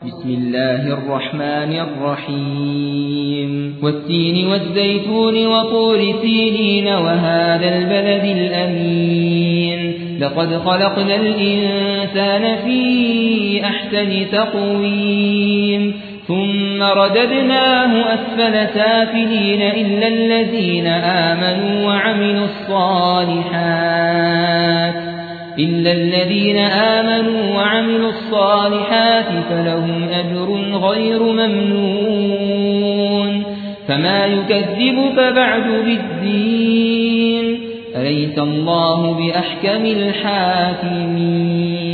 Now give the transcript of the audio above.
بسم الله الرحمن الرحيم والتين والزيتون وطور سينين وهذا البلد الأمين لقد خلقنا الإنسان في أحسن تقويم ثم رددناه أسفل سافلين إلا الذين آمنوا وعملوا الصالحات فلهم أجر غير ممنون فما يكذبك بعد بالدين أليس الله بأحكم الحاكمين